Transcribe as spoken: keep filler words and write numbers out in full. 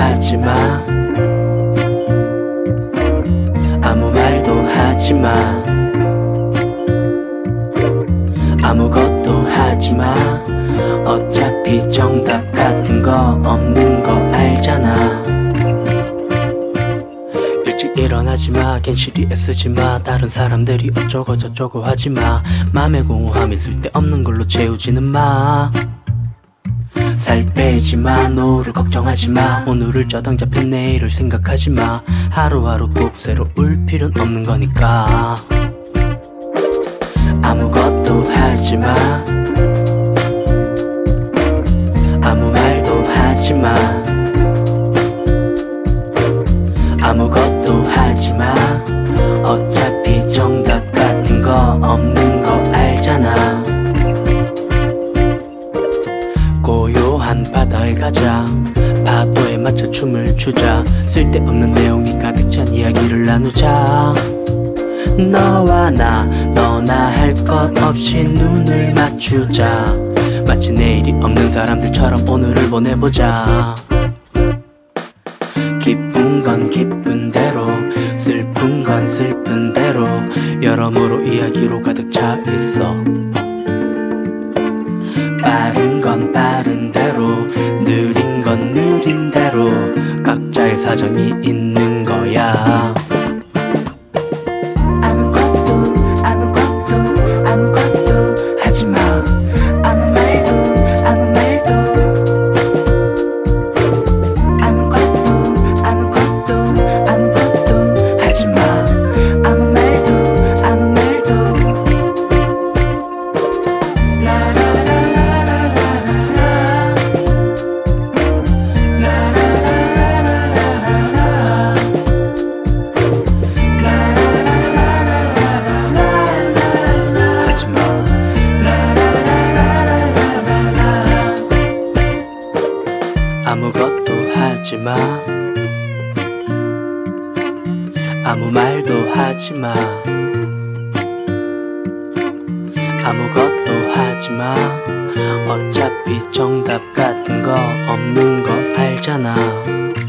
하지마. 아무 말도 하지마. 아무것도 하지마. 어차피 정답 같은 거 없는 거 알잖아. 일찍 일어나지마. 괜시리 애쓰지마. 다른 사람들이 어쩌고 저쩌고 하지마. 맘에 공허함 있을 때 없는 걸로 채우지는 마. 살 빼지마. 노후를 걱정하지마. 오늘을 저당 잡힌 내일을 생각하지마. 하루하루 꼭 새로울 필요는 없는 거니까. 아무것도 하지마. 아무 말도 하지마. 아무것도 하지마. 어차피 정답 같은 거 없는 거 알잖아. 고요한 바다에 가자. 파도에 맞춰 춤을 추자. 쓸데없는 내용이 가득 찬 이야기를 나누자. 너와 나 너나 할 것 없이 눈을 맞추자. 마치 내일이 없는 사람들처럼 오늘을 보내보자. 기쁜 건 기쁜 대로, 슬픈 건 슬픈 대로, 여러모로 이야기로 가득 차 있어. 빠른 건 빠른 대로, 느린 건 느린 대로, 각자의 사정이 있는 거야. 아무것도 하지마. 아무 말도 하지마. 아무것도 하지마. 어차피 정답 같은 거 없는 거 알잖아.